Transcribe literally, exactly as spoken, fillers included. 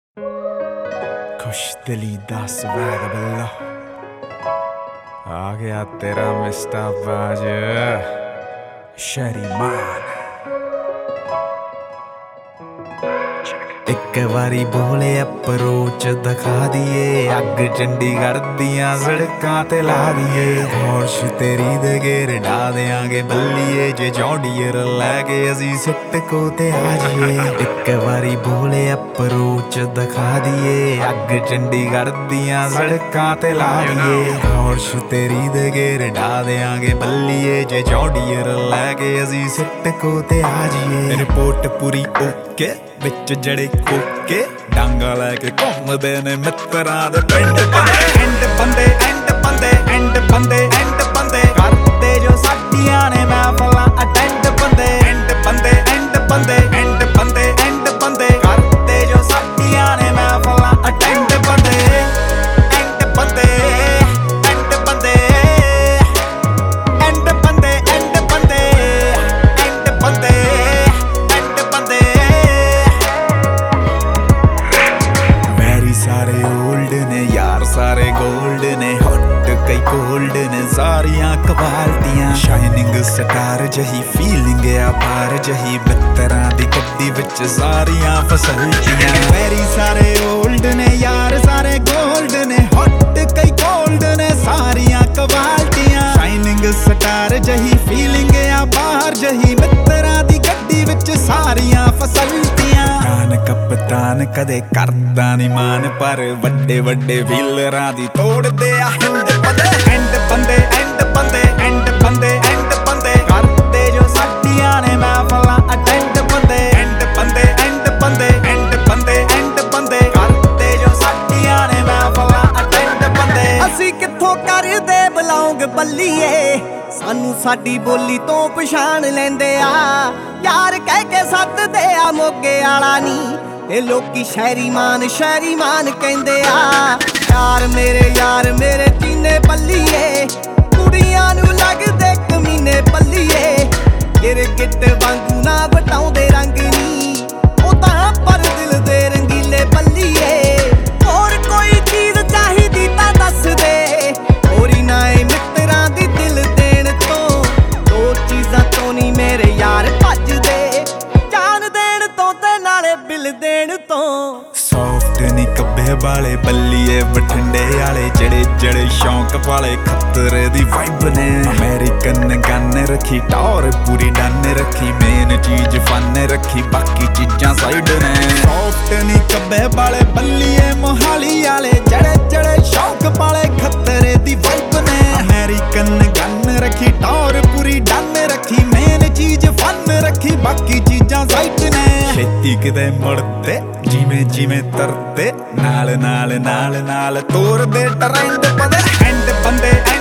खुश दिली दा स्वैग बल्ला आ गया तेरा मिस्टर बाज शहरी मान। एक वारी बोले अप्रोच दिखा दिए, अग चंडीगढ़ दियां सड़कां ते ला दिए। होश तेरी दे घेर डा देंगे बल्लिए, जे जॉन्डियर लैके असी सिट को ते आ जाइए। एक वारी बोले अप्रोच दिखा दिए, अग चंडीगढ़ दियां सड़कां ते ला दिए। होश तेरी दे घेर डा देंगे बल्लिए, जे जॉन्डियर लैके असी सिट को ते आ जाइए। रिपोर्ट पूरी ओके विच जड़े कोके, डांगा लैके घूमदे ने मित्तरां दे पिंड बंदे। एंड बंदे एंड बंदे एंड बंदे एंड बंदे करदे जो साडियां ने महफिलां अटेंड बंदे। एंड बंदे एंड बंदे एंड बंदे एंड बंदे करदे जो साडियां ने महफिलां अटेंड बंदे। एंड बंदे एंड बंदे एंड बंदे एंड बंदे एंड बंदे एंड बंदे। सारे ओल्ड ने यार सारे गोल्ड ने, हॉट कई कोल्ड ने सारियां कवालतियां। शाइनिंग स्टार जही फीलिंग आ बार जही, मित्तरां दी गड्डी विच सारियां फसलतियां। वेरी सारे ओल्ड ने यार सारे गोल्ड ने, हॉट कई कोल्ड ने सारियां कवालतियां। शाइनिंग स्टार जही फीलिंग आ बार जही, मित्तरां दी गड्डी विच सारियां फसलतियां। कान कप्तान कदे करदा नी मान, पर वड्डे वड्डे व्हीलरां दी तोड़दे आ हिंद बंदे। एंड बंदे एंड बंदे एंड बंदे एंड बंदे करदे जो साडियां ने महफिलां अटेंड बंदे। एंड बंदे एंड बंदे एंड बंदे एंड बंदे करदे जो साडियां ने महफिलां अटेंड बंदे। असी कित्थों करदे बिलोंग बल्लीए, सानू साडी बोली तो पछाण लैंदे आ। यार कह के सददे आ मोगे आला नी, ते लोकी शहरी मान शहरी मान कहंदे आ। यार मेरे यार मेरे चीने बल्लीए, कुड़ियां नू लगदे कमीने बल्लीए। तेरे गिट वांगू ना वटाउंदे रंग नी, ओ तां पर दिल दे रंगीले बल्लीए। होर कोई चीज चाहीदी तां दस दे, होरी ना ए मित्तरां दी दिल देण तो। दो चीज़ां तो नी मेरे यार भजदे, जान देण तो ते नाले बिल देण तो। सॉफ्ट नी कब्बे वाले बल्लीए, बठिंडे वाले जड़े जड़े शौक वाले खतरे दी वाइब ने। अमेरिकन गन रखी टॉर पूरी डन रखी, मेन चीज फन रखी बाकी चीजां साइड ने। सॉफ्ट नी कब्बे वाले बल्लीए, मोहाली वाले जड़े जड़े शौक वाले खतरे दी वाइब ने। अमेरिकन गन रखी टॉर पूरी डन रखी, मेन चीज फन रखी बाकी चीजां साइड ने। छेती किते मुड़ते जिमें जिमें तरते, नाल नाल नाल नाल तोड़दे ट्रेंड बंदे। एंड बंदे